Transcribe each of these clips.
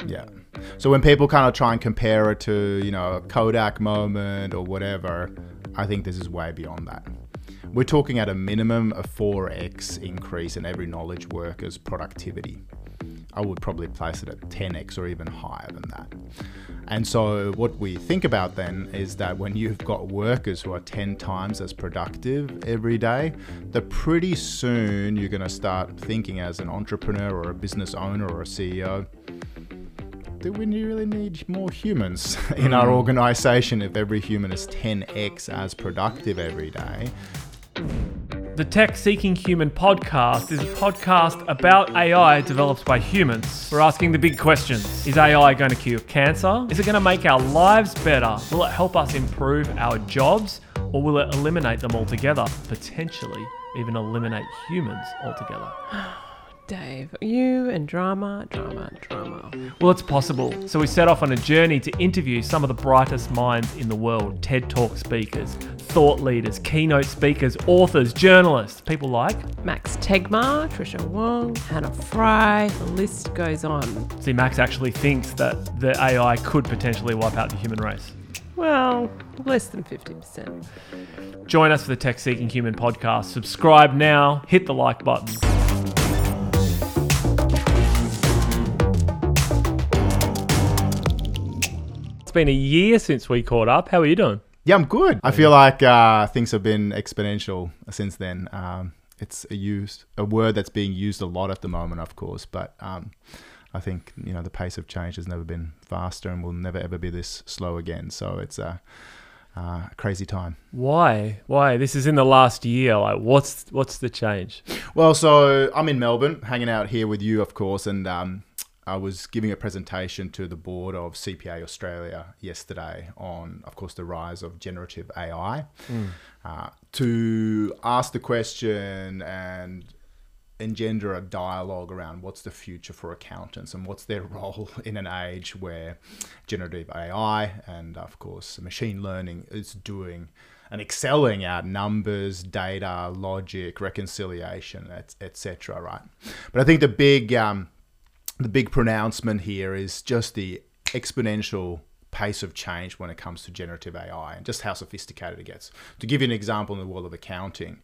Yeah. So when people kind of try and compare it to, a Kodak moment or whatever, I think this is way beyond that. We're talking at a minimum a 4x increase in every knowledge worker's productivity. I would probably place it at 10x or even higher than that. And so what we think about then is that when you've got workers who are 10 times as productive every day, that pretty soon you're going to start thinking as an entrepreneur or a business owner or a CEO, do we really need more humans in our organization if every human is 10x as productive every day? The Tech Seeking Human podcast is a podcast about AI developed by humans. We're asking the big questions. Is AI going to cure cancer? Is it going to make our lives better? Will it help us improve our jobs? Or will it eliminate them altogether? Potentially even eliminate humans altogether. Dave, you and drama. Well, it's possible. So we set off on a journey to interview some of the brightest minds in the world. TED Talk speakers, thought leaders, keynote speakers, authors, journalists, people like Max Tegmark, Trisha Wong, Hannah Fry, the list goes on. See, Max actually thinks that the AI could potentially wipe out the human race. Well, less than 50%. Join us for the Tech Seeking Human podcast. Subscribe now, hit the like button. It's been a year since we caught up. How are you doing? Yeah, I'm good. I feel like things have been exponential since then. It's a word that's being used a lot at the moment, of course, but I think the pace of change has never been faster and will never ever be this slow again. So it's a crazy time. Why? This is in the last year. Like, what's the change? Well, so I'm in Melbourne, hanging out here with you, of course, and I was giving a presentation to the board of CPA Australia yesterday on, of course, the rise of generative AI, to ask the question and engender a dialogue around what's the future for accountants and what's their role in an age where generative AI and, of course, machine learning is doing and excelling at numbers, data, logic, reconciliation, etc. Right? But I think the big pronouncement here is just the exponential pace of change when it comes to generative AI and just how sophisticated it gets. To give you an example in the world of accounting,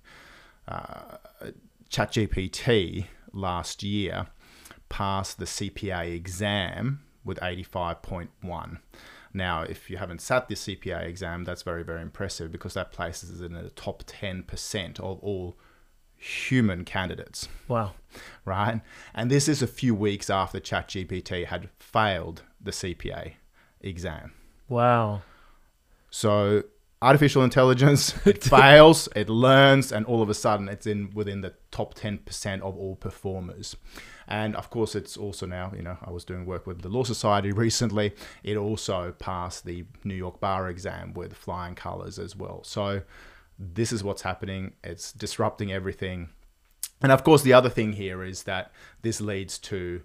ChatGPT last year passed the CPA exam with 85.1. Now, if you haven't sat the CPA exam, that's very, very impressive because that places it in the top 10% of all human candidates. Wow. Right? And this is a few weeks after ChatGPT had failed the CPA exam. Wow. So artificial intelligence, it fails, it learns, and all of a sudden it's within the top 10% of all performers. And of course, it's also now, I was doing work with the Law Society recently. It also passed the New York bar exam with flying colors as well. So this is what's happening. It's disrupting everything. And of course, the other thing here is that this leads to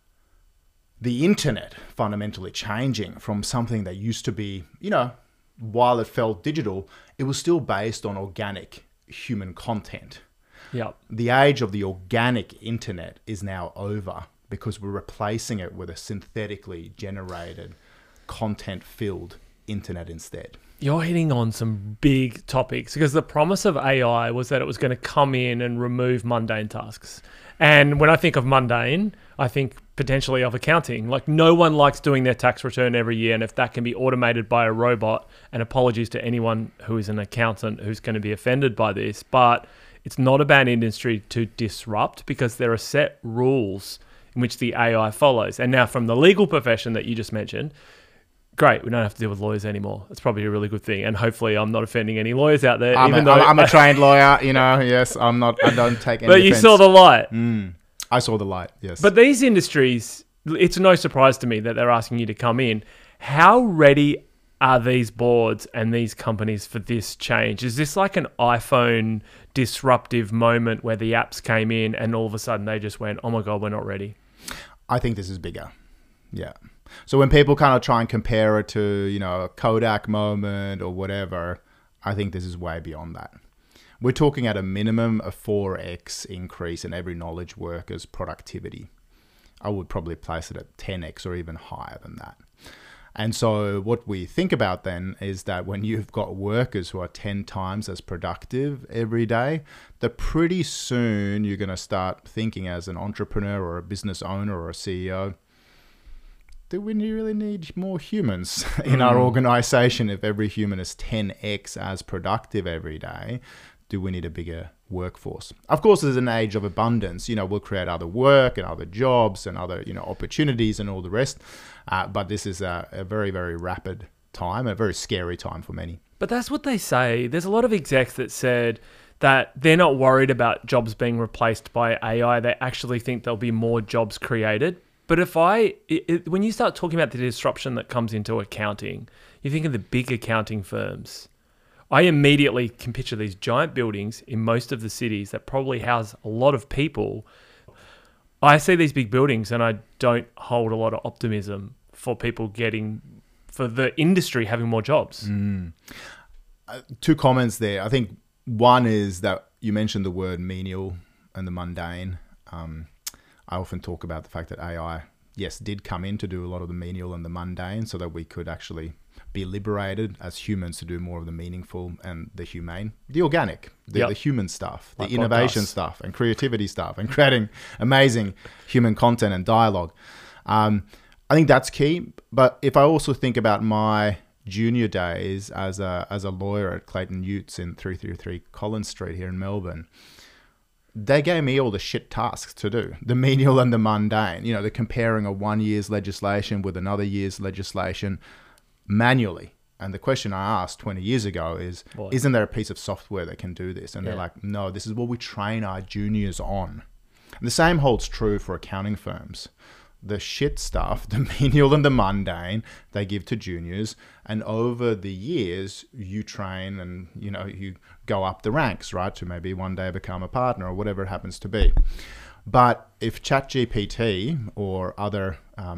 the internet fundamentally changing from something that used to be, while it felt digital, it was still based on organic human content. Yep. The age of the organic internet is now over because we're replacing it with a synthetically generated, content-filled internet instead. You're hitting on some big topics because the promise of AI was that it was going to come in and remove mundane tasks. And when I think of mundane, I think potentially of accounting. Like, no one likes doing their tax return every year. And if that can be automated by a robot, and apologies to anyone who is an accountant who's going to be offended by this, but it's not a bad industry to disrupt because there are set rules in which the AI follows. And now from the legal profession that you just mentioned, great, we don't have to deal with lawyers anymore. That's probably a really good thing. And hopefully I'm not offending any lawyers out there. I'm a trained lawyer, yes, I don't take any But offense. you saw the light. I saw the light, yes. But these industries, it's no surprise to me that they're asking you to come in. How ready are these boards and these companies for this change? Is this like an iPhone disruptive moment where the apps came in and all of a sudden they just went, oh my God, we're not ready? I think this is bigger. Yeah. So when people kind of try and compare it to, a Kodak moment or whatever, I think this is way beyond that. We're talking at a minimum a 4x increase in every knowledge worker's productivity. I would probably place it at 10x or even higher than that. And so what we think about then is that when you've got workers who are 10 times as productive every day, that pretty soon you're going to start thinking as an entrepreneur or a business owner or a CEO, do we really need more humans in our organization? If every human is 10x as productive every day, do we need a bigger workforce? Of course, there's an age of abundance. We'll create other work and other jobs and other, opportunities and all the rest. But this is a very, very rapid time, a very scary time for many. But that's what they say. There's a lot of execs that said that they're not worried about jobs being replaced by AI. They actually think there'll be more jobs created. But when you start talking about the disruption that comes into accounting, you think of the big accounting firms. I immediately can picture these giant buildings in most of the cities that probably house a lot of people. I see these big buildings and I don't hold a lot of optimism for the industry having more jobs. Two comments there. I think one is that you mentioned the word menial and the mundane. I often talk about the fact that AI, yes, did come in to do a lot of the menial and the mundane so that we could actually be liberated as humans to do more of the meaningful and the humane, the organic, the human stuff, the innovation stuff and creativity stuff and creating amazing human content and dialogue. I think that's key. But if I also think about my junior days as a lawyer at Clayton Utz in 333 Collins Street here in Melbourne, they gave me all the shit tasks to do, the menial and the mundane, the comparing a 1 year's legislation with another year's legislation manually. And the question I asked 20 years ago is, isn't there a piece of software that can do this? And they're like, no, this is what we train our juniors on. And the same holds true for accounting firms. The shit stuff, the menial and the mundane, they give to juniors. And over the years, you train and, you go up the ranks, right? To maybe one day become a partner or whatever it happens to be. But if ChatGPT or other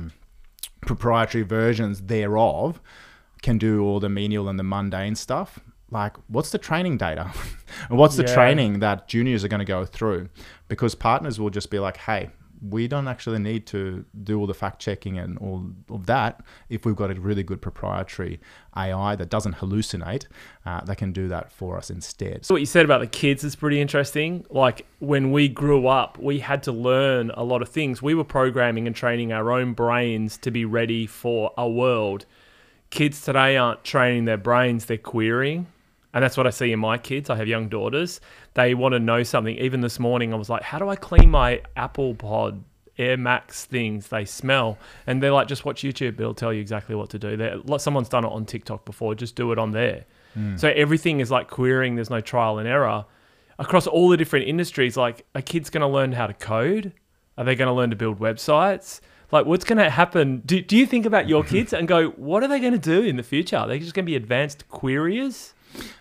proprietary versions thereof can do all the menial and the mundane stuff, like what's the training data? And what's the training that juniors are going to go through? Because partners will just be like, hey, we don't actually need to do all the fact checking and all of that if we've got a really good proprietary AI that doesn't hallucinate, that can do that for us instead. So what you said about the kids is pretty interesting. Like when we grew up, we had to learn a lot of things. We were programming and training our own brains to be ready for a world. Kids today aren't training their brains, they're querying. And that's what I see in my kids. I have young daughters. They want to know something. Even this morning, I was like, how do I clean my Apple Pod Air Max things? They smell. And they're like, just watch YouTube. It'll tell you exactly what to do. Someone's done it on TikTok before. Just do it on there. So everything is like querying. There's no trial and error. Across all the different industries, like a kid's going to learn how to code. Are they going to learn to build websites? Like what's going to happen? Do you think about your kids and go, what are they going to do in the future? Are they just going to be advanced queryers?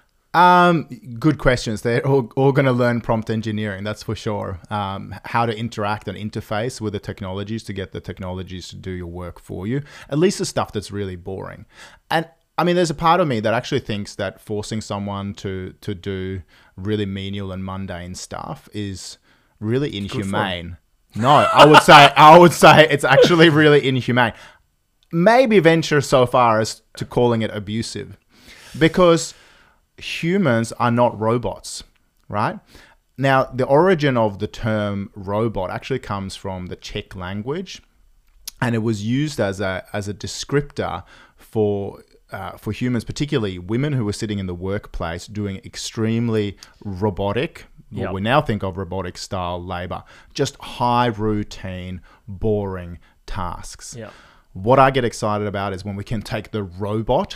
Good questions. They're all going to learn prompt engineering, that's for sure. How to interact and interface with the technologies to get the technologies to do your work for you. At least the stuff that's really boring. And I mean, there's a part of me that actually thinks that forcing someone to do really menial and mundane stuff is really inhumane. No, I would say it's actually really inhumane. Maybe venture so far as to calling it abusive, because humans are not robots, right? Now, the origin of the term robot actually comes from the Czech language, and it was used as a descriptor for humans, particularly women who were sitting in the workplace doing extremely robotic, what we now think of robotic style labor, just high routine, boring tasks. What I get excited about is when we can take the robot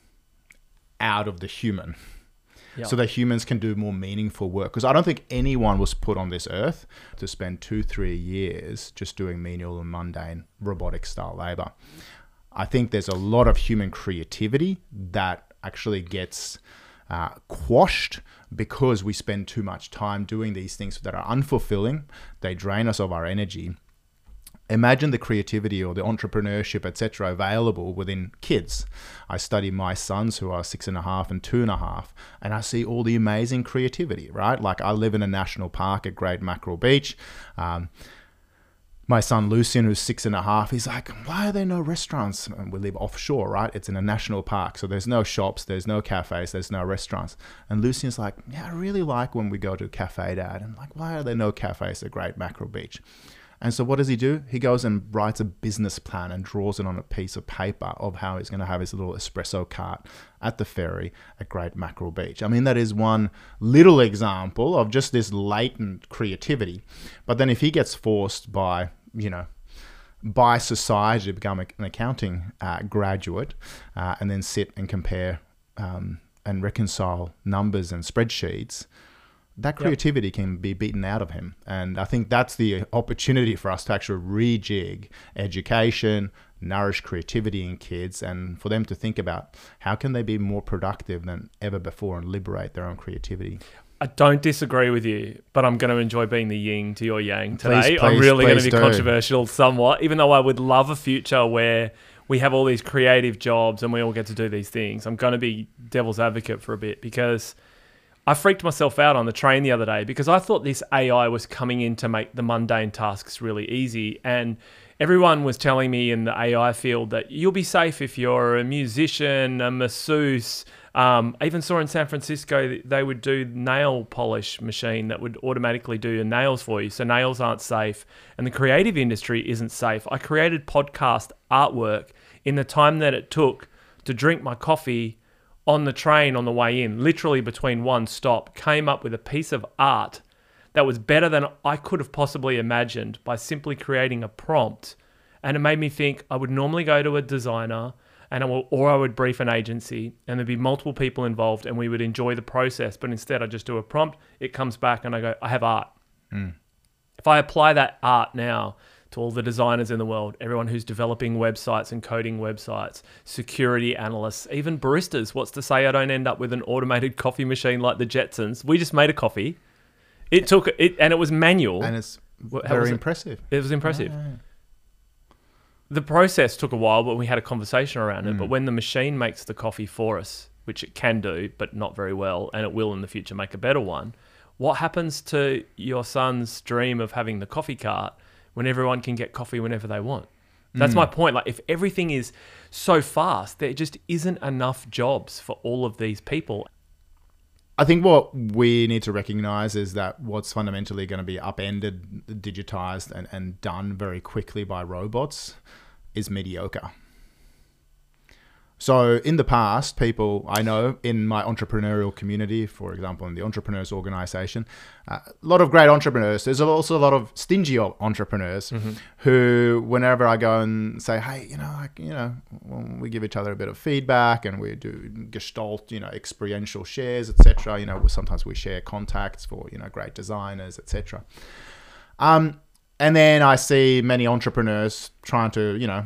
out of the human, so that humans can do more meaningful work. Because I don't think anyone was put on this earth to spend 2-3 years just doing menial and mundane robotic style labor. I think there's a lot of human creativity that actually gets quashed because we spend too much time doing these things that are unfulfilling. They drain us of our energy. Imagine the creativity or the entrepreneurship, etc., available within kids. I study my sons who are 6.5 and 2.5, and I see all the amazing creativity, right? Like I live in a national park at Great Mackerel Beach. My son Lucian, who's 6.5, he's like, why are there no restaurants? And we live offshore, right? It's in a national park. So there's no shops, there's no cafes, there's no restaurants. And Lucian's like, yeah, I really like when we go to a cafe, Dad. And I'm like, why are there no cafes at Great Mackerel Beach? And so what does he do? He goes and writes a business plan and draws it on a piece of paper of how he's going to have his little espresso cart at the ferry at Great Mackerel Beach. I mean, that is one little example of just this latent creativity. But then if he gets forced by society to become an accounting graduate and then sit and compare and reconcile numbers and spreadsheets, that creativity can be beaten out of him. And I think that's the opportunity for us to actually rejig education, nourish creativity in kids, and for them to think about how can they be more productive than ever before and liberate their own creativity. I don't disagree with you, but I'm going to enjoy being the yin to your yang today. Please, I'm really going to be do. controversial somewhat, even though I would love a future where we have all these creative jobs and we all get to do these things. I'm going to be devil's advocate for a bit because I freaked myself out on the train the other day because I thought this AI was coming in to make the mundane tasks really easy. And everyone was telling me in the AI field that you'll be safe if you're a musician, a masseuse. I even saw in San Francisco they would do nail polish machine that would automatically do your nails for you. So nails aren't safe and the creative industry isn't safe. I created podcast artwork in the time that it took to drink my coffee on the train on the way in, literally between one stop, came up with a piece of art that was better than I could have possibly imagined by simply creating a prompt. And it made me think I would normally go to a designer or I would brief an agency and there'd be multiple people involved and we would enjoy the process. But instead I just do a prompt, it comes back and I go, I have art. If I apply that art now to all the designers in the world, everyone who's developing websites and coding websites, security analysts, even baristas. What's to say I don't end up with an automated coffee machine like the Jetsons? We just made a coffee. It took it, and it was manual. And it's very impressive. It was impressive. Yeah. The process took a while, but we had a conversation around it. But when the machine makes the coffee for us, which it can do, but not very well, and it will in the future make a better one, what happens to your son's dream of having the coffee cart when everyone can get coffee whenever they want? That's my point. Like, if everything is so fast, there just isn't enough jobs for all of these people. I think what we need to recognize is that what's fundamentally going to be upended, digitized, and done very quickly by robots is mediocre. So in the past, people I know in my entrepreneurial community, for example, in the entrepreneurs organization, a lot of great entrepreneurs. There's also a lot of stingy entrepreneurs who, whenever I go and say, hey, we give each other a bit of feedback and we do gestalt, experiential shares, etc. Sometimes we share contacts for, great designers, etc. And then I see many entrepreneurs trying to,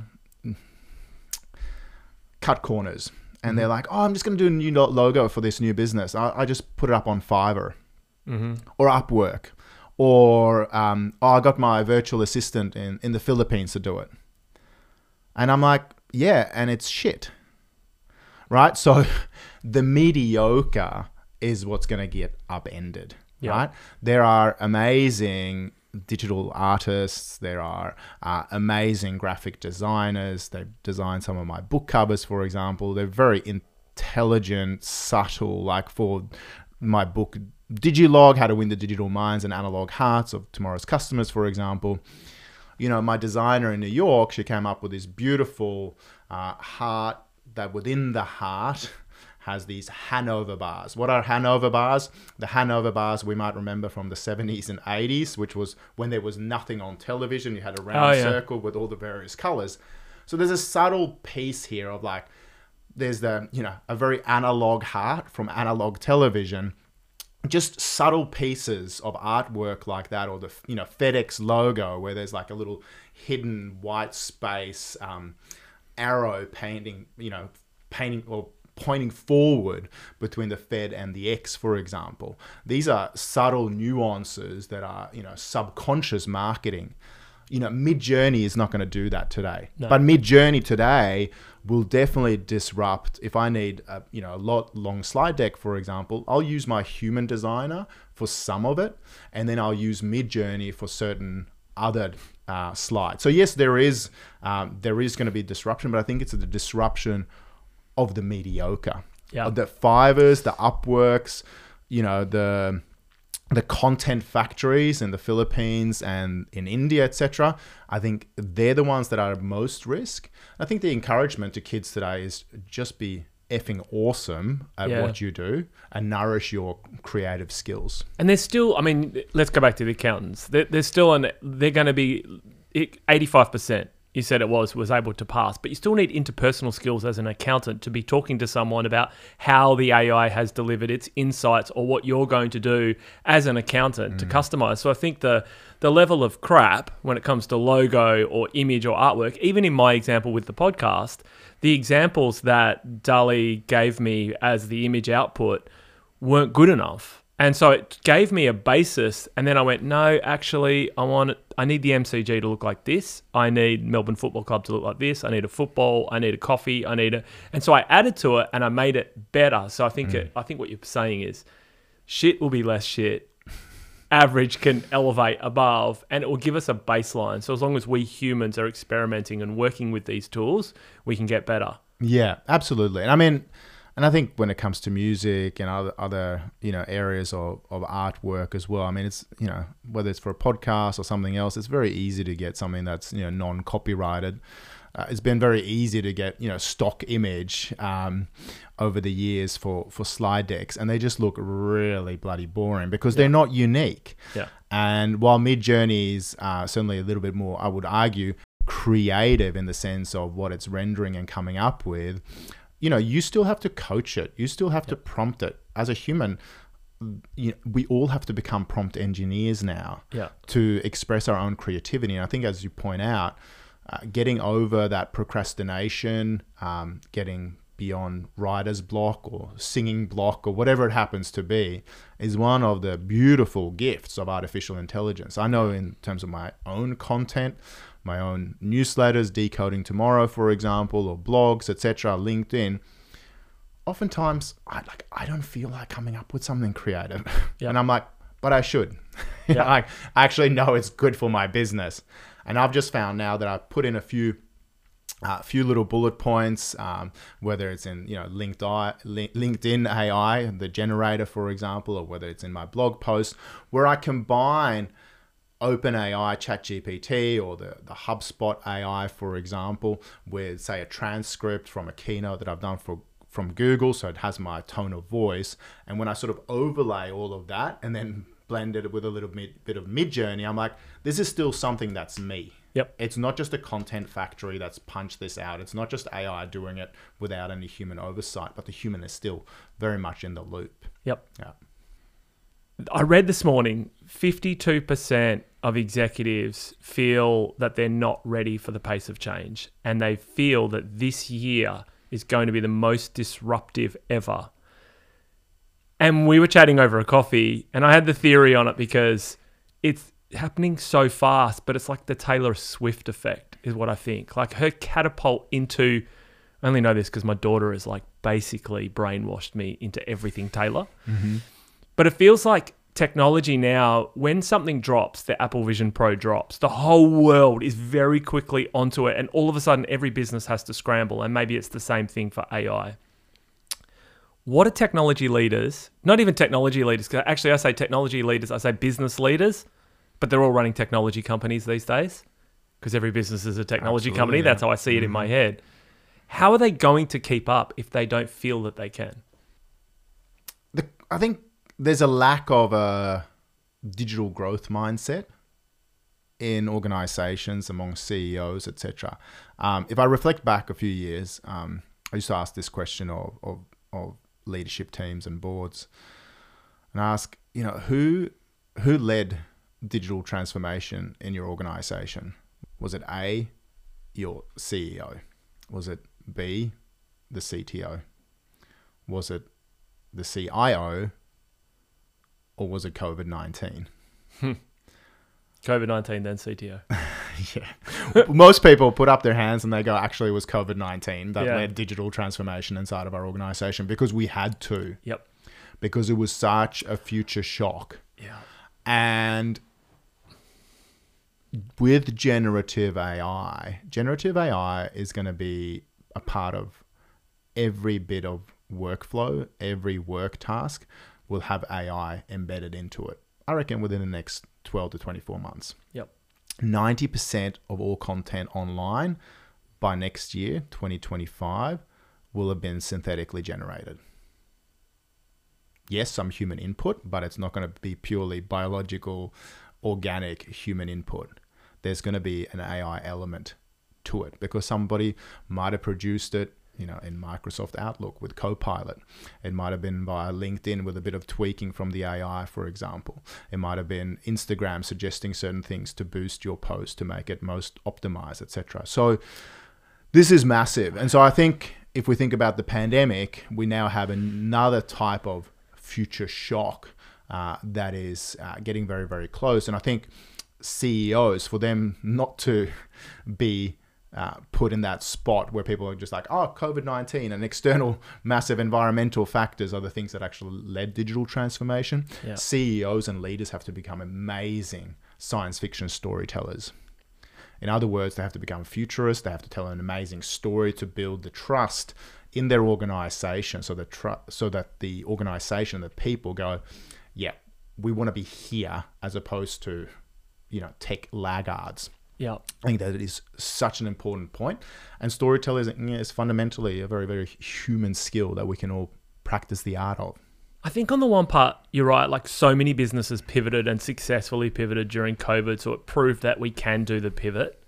cut corners, and they're like, oh, I'm just going to do a new logo for this new business. I just put it up on Fiverr or Upwork, or I got my virtual assistant in the Philippines to do it. And I'm like, yeah, and it's shit, right? So the mediocre is what's going to get upended, right? There are amazing digital artists, there are amazing graphic designers. They've designed some of my book covers, for example. They're very intelligent, subtle, like for my book Digilog, How to Win the Digital Minds and Analog Hearts of Tomorrow's Customers, for example. My designer in New York, she came up with this beautiful heart that within the heart has these Hanover bars. What are Hanover bars? The Hanover bars we might remember from the 70s and 80s, which was when there was nothing on television. You had a round circle with all the various colors. So there's a subtle piece here of like, there's a very analog heart from analog television. Just subtle pieces of artwork like that, or the FedEx logo where there's like a little hidden white space arrow painting or pointing forward between the Fed and the X, for example. These are subtle nuances that are, subconscious marketing. Midjourney is not going to do that today. No. But Midjourney today will definitely disrupt. If I need a long slide deck, for example, I'll use my human designer for some of it, and then I'll use Midjourney for certain other slide. So yes, there is going to be disruption, but I think it's the disruption of the mediocre. Yeah. The Fiverrs, the Upworks, the content factories in the Philippines and in India, etc. I think they're the ones that are at most risk. I think the encouragement to kids today is just be effing awesome at what you do and nourish your creative skills. And there's still, I mean, let's go back to the accountants. They're still they're going to be 85%. You said it was able to pass, but you still need interpersonal skills as an accountant to be talking to someone about how the AI has delivered its insights or what you're going to do as an accountant to customize. So I think the level of crap when it comes to logo or image or artwork, even in my example with the podcast, the examples that DALL-E gave me as the image output weren't good enough. And so it gave me a basis, and then I went, no, actually, I need the MCG to look like this. I need Melbourne Football Club to look like this. I need a football. I need a coffee. and so I added to it, and I made it better. So I think I think what you're saying is, shit will be less shit. Average can elevate above, and it will give us a baseline. So as long as we humans are experimenting and working with these tools, we can get better. Yeah, absolutely. And I think when it comes to music and other areas of artwork as well, I mean, it's, whether it's for a podcast or something else, it's very easy to get something that's, non-copyrighted. It's been very easy to get, stock image over the years for slide decks, and they just look really bloody boring because they're not unique. Yeah. And while Midjourney is certainly a little bit more, I would argue, creative in the sense of what it's rendering and coming up with, you still have to coach it. You still have to prompt it. As a human, we all have to become prompt engineers now to express our own creativity. And I think, as you point out, getting over that procrastination, getting beyond writer's block or singing block or whatever it happens to be, is one of the beautiful gifts of artificial intelligence. I know in terms of my own content, my own newsletters, Decoding Tomorrow, for example, or blogs, etc., LinkedIn, oftentimes I don't feel like coming up with something creative. And I'm like, but I should. I actually know it's good for my business. And I've just found now that I put in a few little bullet points, whether it's in LinkedIn AI, the generator, for example, or whether it's in my blog post, where I combine OpenAI, ChatGPT, or the HubSpot AI, for example, with, say, a transcript from a keynote that I've done from Google, so it has my tone of voice. And when I sort of overlay all of that and then blend it with a little bit of Midjourney, I'm like, this is still something that's me. Yep. It's not just a content factory that's punched this out. It's not just AI doing it without any human oversight, but the human is still very much in the loop. Yep. Yeah. I read this morning, 52% of executives feel that they're not ready for the pace of change, and they feel that this year is going to be the most disruptive ever. And we were chatting over a coffee, and I had the theory on it because it's happening so fast, but it's like the Taylor Swift effect is what I think. Like her catapult into, I only know this because my daughter has like basically brainwashed me into everything Taylor. Mm-hmm. But it feels like technology now, when something drops, the Apple Vision Pro drops, the whole world is very quickly onto it. And all of a sudden, every business has to scramble. And maybe it's the same thing for AI. What are technology leaders, not even technology leaders, because actually I say technology leaders, I say business leaders, but they're all running technology companies these days because every business is a technology company. That's how I see it in my head. How are they going to keep up if they don't feel that they can? I think there's a lack of a digital growth mindset in organizations, among CEOs, etc. If I reflect back a few years, I used to ask this question of leadership teams and boards, and ask, who led digital transformation in your organization? Was it A, your CEO? Was it B, the CTO? Was it the CIO? Or was it COVID-19? COVID-19, then CTO. Yeah. Most people put up their hands and they go, actually, it was COVID-19 that led digital transformation inside of our organization because we had to. Yep. Because it was such a future shock. Yeah. And with generative AI is going to be a part of every bit of workflow. Every work task will have AI embedded into it. I reckon within the next 12 to 24 months. Yep. 90% of all content online by next year, 2025, will have been synthetically generated. Yes, some human input, but it's not going to be purely biological, organic human input. There's going to be an AI element to it because somebody might have produced it, in Microsoft Outlook with Copilot. It might have been via LinkedIn with a bit of tweaking from the AI, for example. It might have been Instagram suggesting certain things to boost your post to make it most optimized, etc. So this is massive. And so I think if we think about the pandemic, we now have another type of future shock that is getting very, very close. And I think CEOs, for them not to be put in that spot where people are just like, oh, COVID-19 and external massive environmental factors are the things that actually led digital transformation. Yeah. CEOs and leaders have to become amazing science fiction storytellers. In other words, they have to become futurists. They have to tell an amazing story to build the trust in their organization so that the organization, the people go, yeah, we want to be here as opposed to, tech laggards. Yeah, I think that it is such an important point. And storytelling is fundamentally a very, very human skill that we can all practice the art of. I think on the one part, you're right. Like so many businesses pivoted and successfully pivoted during COVID. So it proved that we can do the pivot.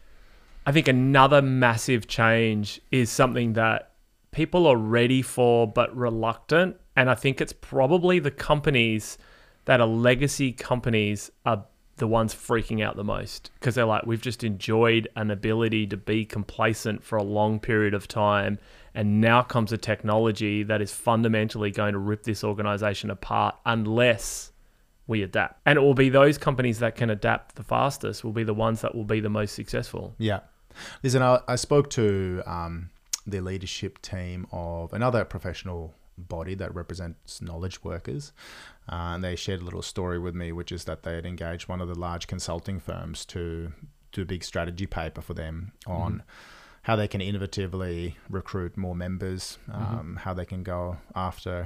I think another massive change is something that people are ready for, but reluctant. And I think it's probably the companies that are legacy companies are the ones freaking out the most because they're like, we've just enjoyed an ability to be complacent for a long period of time. And now comes a technology that is fundamentally going to rip this organization apart unless we adapt. And it will be those companies that can adapt the fastest will be the ones that will be the most successful. Yeah. Listen, I spoke to the leadership team of another professional body that represents knowledge workers. And they shared a little story with me, which is that they had engaged one of the large consulting firms to do a big strategy paper for them on how they can innovatively recruit more members, how they can go after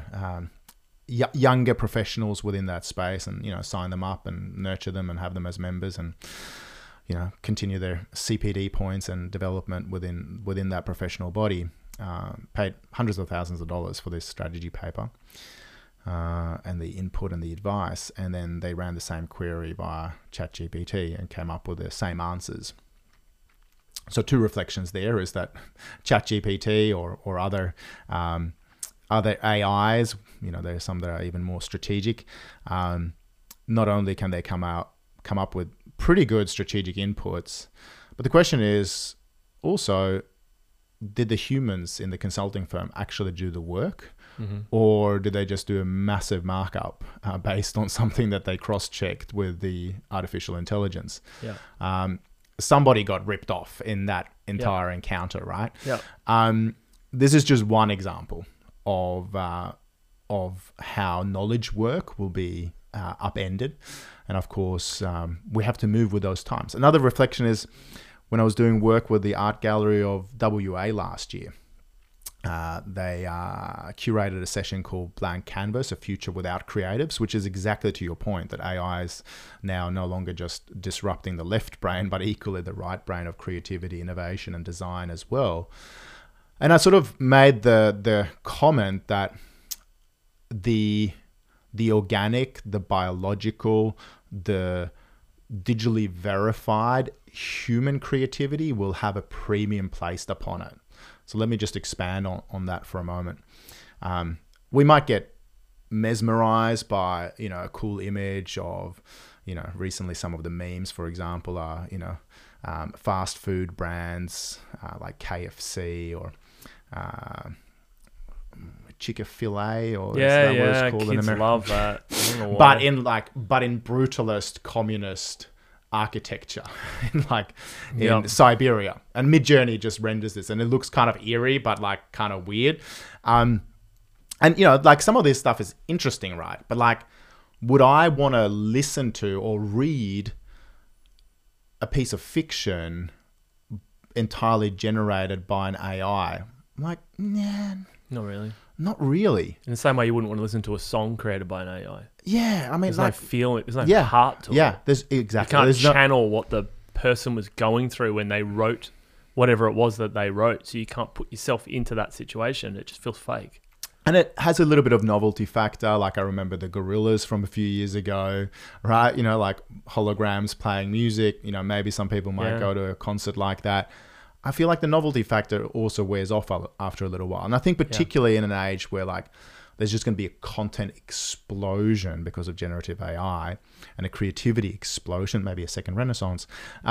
younger professionals within that space and, sign them up and nurture them and have them as members and, continue their CPD points and development within that professional body. Paid hundreds of thousands of dollars for this strategy paper and the input and the advice. And then they ran the same query via ChatGPT and came up with the same answers. So two reflections there is that ChatGPT or other AIs, there's some that are even more strategic. Not only can they come up with pretty good strategic inputs, but the question is also, did the humans in the consulting firm actually do the work? Or did they just do a massive markup based on something that they cross-checked with the artificial intelligence? Yeah. Somebody got ripped off in that entire encounter, right? Yeah. This is just one example of how knowledge work will be upended. And of course, we have to move with those times. Another reflection is when I was doing work with the Art Gallery of WA last year, they curated a session called Blank Canvas, A Future Without Creatives, which is exactly to your point that AI is now no longer just disrupting the left brain, but equally the right brain of creativity, innovation, and design as well. And I sort of made the comment that the organic, the biological, the digitally verified human creativity will have a premium placed upon it. So let me just expand on that for a moment. We might get mesmerized by, a cool image of, recently some of the memes, for example, are, fast food brands like KFC or Chick-fil-A or yeah, is that what it's called in kids America? love that. I don't know why. but in brutalist communist architecture in Siberia, and Midjourney just renders this and it looks kind of eerie but kind of weird, and some of this stuff is interesting, right? But would I want to listen to or read a a piece of fiction entirely generated by an AI. I'm like, nah, Not really. not really. In the same way you wouldn't want to listen to a song created by an AI. Yeah, I mean, There's like, no feeling, there's no heart to it. yeah, there's You exactly. can't There's no, channel what the person was going through when they wrote whatever it was that they wrote. So you can't put yourself into that situation. It just feels fake. and it has a little bit of novelty factor. Like I remember the Gorillaz from a few years ago, right? You know, like holograms playing music. You know, maybe some people might Yeah. go to a concert like that. I feel like the novelty factor also wears off after a little while. And I think particularly in an age where like there's just going to be a content explosion because of generative AI and a creativity explosion, maybe a second renaissance,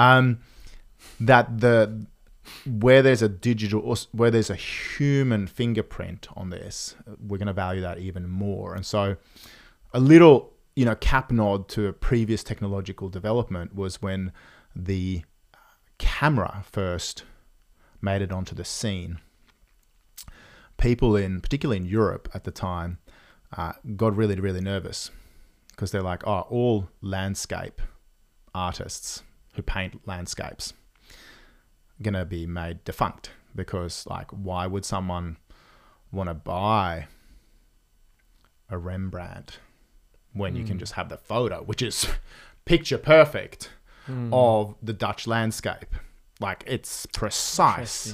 that where there's a digital, or where there's a human fingerprint on this, we're going to value that even more. And so a little, cap nod to a previous technological development was when the camera first made it onto the scene. People particularly in Europe at the time, got really, really nervous because they're like, oh, all landscape artists who paint landscapes are going to be made defunct, because like, why would someone want to buy a Rembrandt when you can just have the photo, which is picture perfect of the Dutch landscape? Like, it's precise.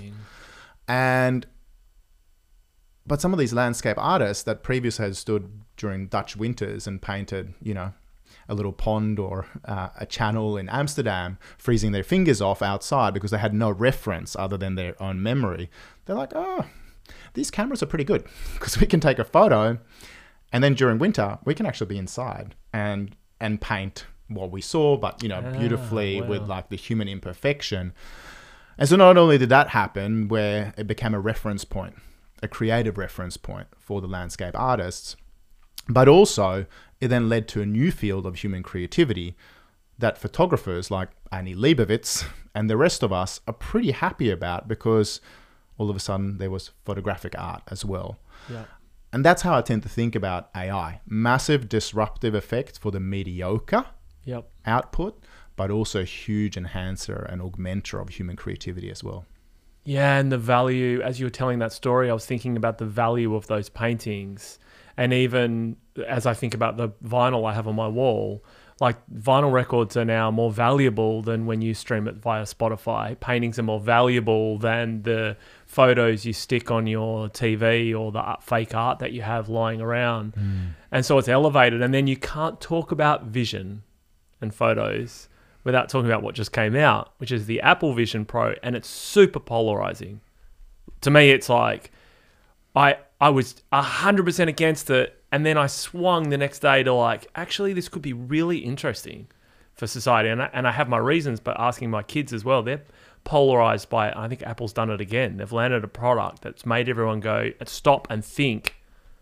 But some of these landscape artists that previously had stood during Dutch winters and painted, a little pond or a channel in Amsterdam, freezing their fingers off outside because they had no reference other than their own memory. They're like, oh, these cameras are pretty good because we can take a photo, and then during winter we can actually be inside and paint what we saw, but beautifully with like the human imperfection. And so not only did that happen, where it became a reference point, a creative reference point for the landscape artists, but also it then led to a new field of human creativity that photographers like Annie Leibovitz and the rest of us are pretty happy about, because all of a sudden there was photographic art as well. Yeah. And that's how I tend to think about AI. Massive disruptive effect for the mediocre output, but also huge enhancer and augmenter of human creativity as well. Yeah, and the value, as you were telling that story, I was thinking about the value of those paintings. And even as I think about the vinyl I have on my wall, like vinyl records are now more valuable than when you stream it via Spotify. Paintings are more valuable than the photos you stick on your TV or the fake art that you have lying around. And so it's elevated. And then you can't talk about vision and photos without talking about what just came out, which is the Apple Vision Pro, and it's super polarizing. To me, it's like I was 100% against it, and then I swung the next day to like, actually, this could be really interesting for society. And I have my reasons, but asking my kids as well, they're polarized by it. I think Apple's done it again. They've landed a product that's made everyone go, stop and think,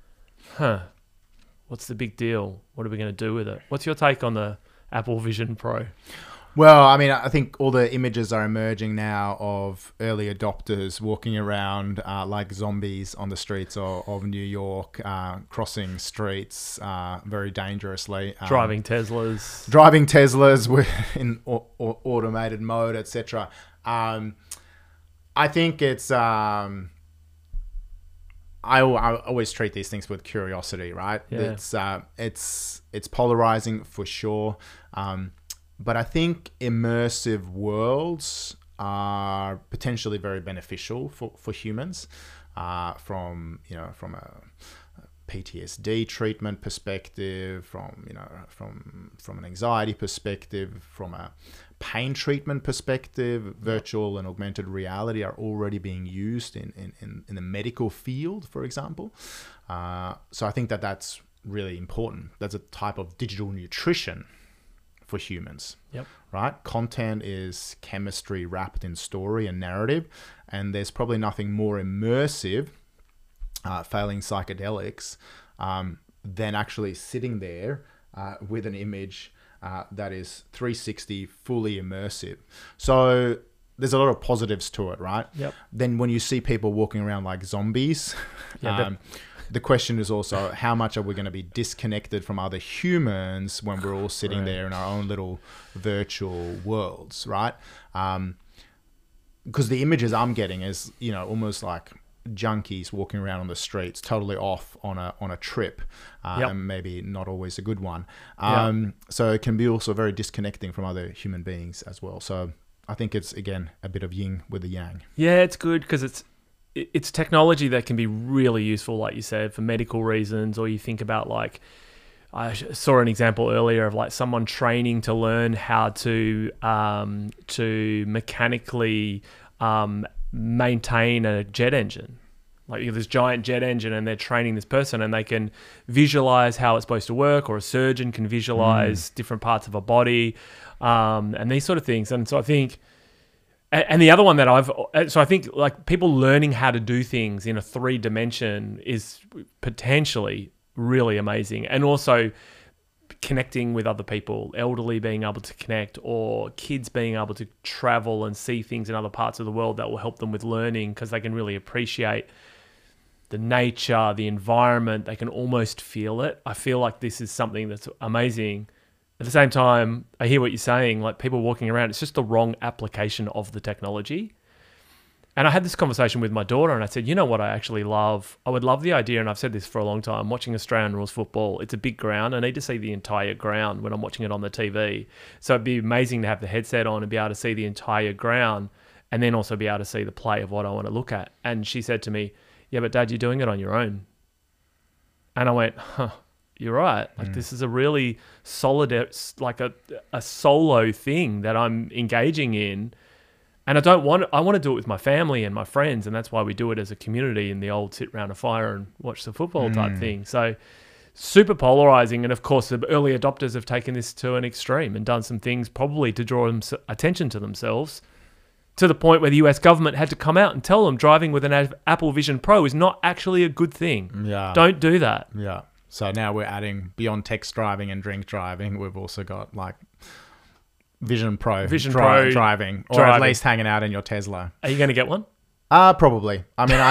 what's the big deal? What are we going to do with it? What's your take on the Apple Vision Pro? Well, I mean, I think all the images are emerging now of early adopters walking around like zombies on the streets of New York, crossing streets very dangerously. Driving Teslas in automated mode, etc. I think it's... I always treat these things with curiosity, right? Yeah. It's polarizing for sure. But I think immersive worlds are potentially very beneficial for humans, from a PTSD treatment perspective, from an anxiety perspective, from a pain treatment perspective. Virtual and augmented reality are already being used in the medical field, for example. So I think that's really important. That's a type of digital nutrition for humans. Right? Content is chemistry wrapped in story and narrative, and there's probably nothing more immersive, failing psychedelics, than actually sitting there with an image that is 360, fully immersive. So there's a lot of positives to it, right? Yep. Then when you see people walking around like zombies, the question is also how much are we going to be disconnected from other humans when we're all sitting there in our own little virtual worlds, right? Because the images I'm getting is, you know, almost like junkies walking around on the streets, totally off on a trip, and maybe not always a good one. So it can be also very disconnecting from other human beings as well. So I think it's, again, a bit of yin with the yang. Yeah, it's good because it's technology that can be really useful, like you said, for medical reasons. Or you think about, like, I saw an example earlier of like someone training to learn how to mechanically maintain a jet engine. Like, you have this giant jet engine and they're training this person and they can visualize how it's supposed to work, or a surgeon can visualize different parts of a body, and these sort of things. And so I think, and the other one that I think like people learning how to do things in a 3D is potentially really amazing. And also connecting with other people, elderly being able to connect, or kids being able to travel and see things in other parts of the world that will help them with learning, because they can really appreciate the nature, the environment. They can almost feel it. I feel like this is something that's amazing. At the same time, I hear what you're saying, like people walking around, it's just the wrong application of the technology. And I had this conversation with my daughter and I said, you know what I actually love? I would love the idea, and I've said this for a long time, watching Australian rules football. It's a big ground. I need to see the entire ground when I'm watching it on the TV. So it'd be amazing to have the headset on and be able to see the entire ground, and then also be able to see the play of what I want to look at. And she said to me, yeah, but Dad, you're doing it on your own. And I went, you're right. Like this is a really solid, like a solo thing that I'm engaging in. And I want to do it with my family and my friends. And that's why we do it as a community in the old sit round a fire and watch the football type thing. So super polarizing. And of course, the early adopters have taken this to an extreme and done some things probably to draw them attention to themselves, to the point where the US government had to come out and tell them driving with an Apple Vision Pro is not actually a good thing. Yeah. Don't do that. Yeah. So now we're adding, beyond text driving and drink driving, we've also got like Vision Pro driving, or at least hanging out in your Tesla. Are you going to get one? Probably. I mean,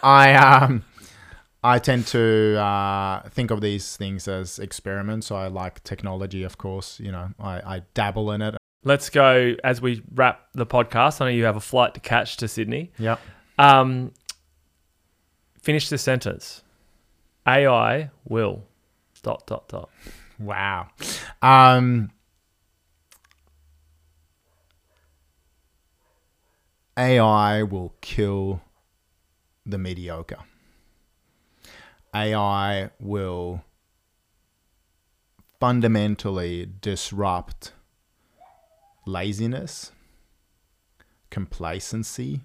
I tend to think of these things as experiments. So I like technology, of course. You know, I dabble in it. Let's go as we wrap the podcast. I know you have a flight to catch to Sydney. Yep. Finish the sentence. AI will ... Wow. AI will kill the mediocre. AI will fundamentally disrupt laziness, complacency,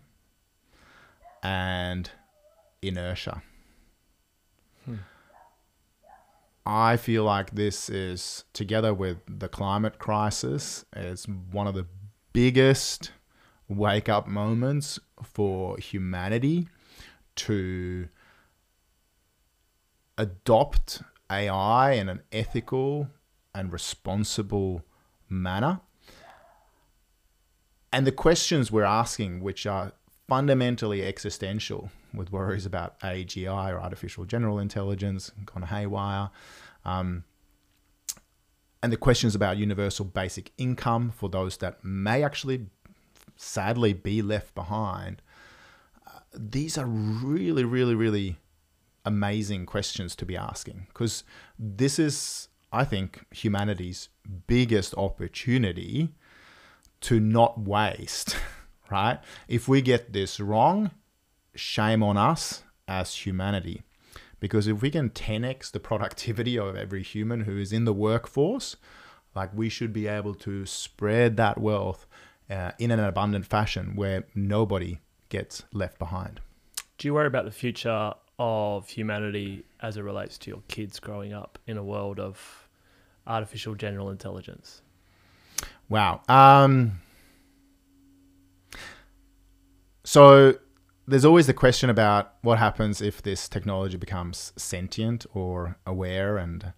and inertia. I feel like this is, together with the climate crisis, is one of the biggest wake-up moments for humanity to adopt AI in an ethical and responsible manner. And the questions we're asking, which are fundamentally existential, with worries about AGI or artificial general intelligence gone haywire, and the questions about universal basic income for those that may actually sadly be left behind. These are really, really, really amazing questions to be asking, because this is, I think, humanity's biggest opportunity to not waste, right? If we get this wrong, shame on us as humanity. Because if we can 10x the productivity of every human who is in the workforce, like, we should be able to spread that wealth in an abundant fashion where nobody gets left behind. Do you worry about the future of humanity as it relates to your kids growing up in a world of artificial general intelligence? Wow. So there's always the question about what happens if this technology becomes sentient or aware, and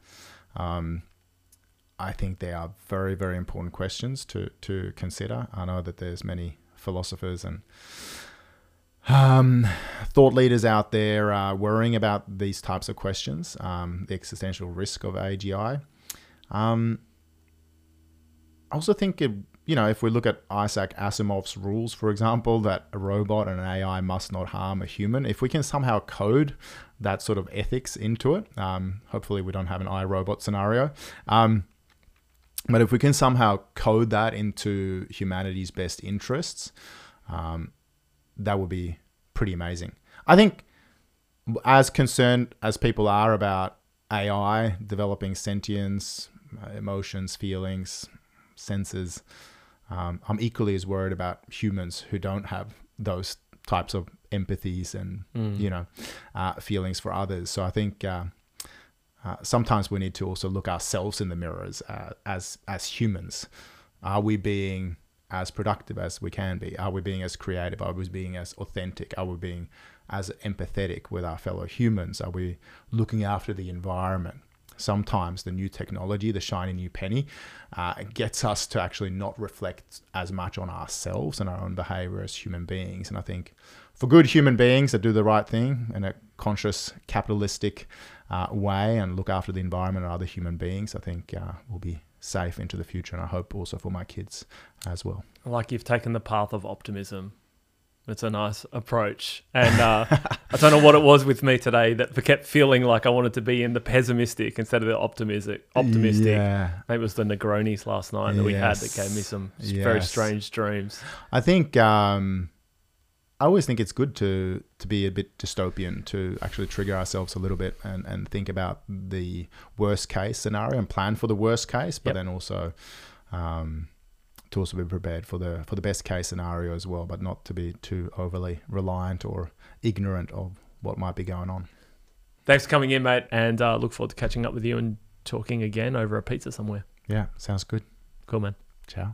I think they are very, very important questions to consider. I know that there's many philosophers and Thought leaders out there are worrying about these types of questions, the existential risk of AGI. I also think, if we look at Isaac Asimov's rules, for example, that a robot and an AI must not harm a human, if we can somehow code that sort of ethics into it, hopefully we don't have an iRobot scenario, but if we can somehow code that into humanity's best interests, that would be pretty amazing. I think as concerned as people are about AI developing sentience, emotions, feelings, senses, I'm equally as worried about humans who don't have those types of empathies and, feelings for others. So I think sometimes we need to also look ourselves in the mirrors as humans. Are we being as productive as we can be? Are we being as creative? Are we being as authentic? Are we being as empathetic with our fellow humans? Are we looking after the environment? Sometimes the new technology, the shiny new penny, gets us to actually not reflect as much on ourselves and our own behavior as human beings. And I think for good human beings that do the right thing in a conscious capitalistic way and look after the environment and other human beings, I think we'll be safe into the future. And I hope also for my kids as well. Like you've taken the path of optimism. It's a nice approach. And I don't know what it was with me today that kept feeling like I wanted to be in the pessimistic instead of the optimistic. Yeah. Maybe it was the Negronis last night that we had that gave me some very strange dreams. I think I always think it's good to be a bit dystopian, to actually trigger ourselves a little bit and think about the worst case scenario and plan for the worst case, but then also to also be prepared for the best case scenario as well, but not to be too overly reliant or ignorant of what might be going on. Thanks for coming in, mate, and look forward to catching up with you and talking again over a pizza somewhere. Yeah, sounds good. Cool, man. Ciao.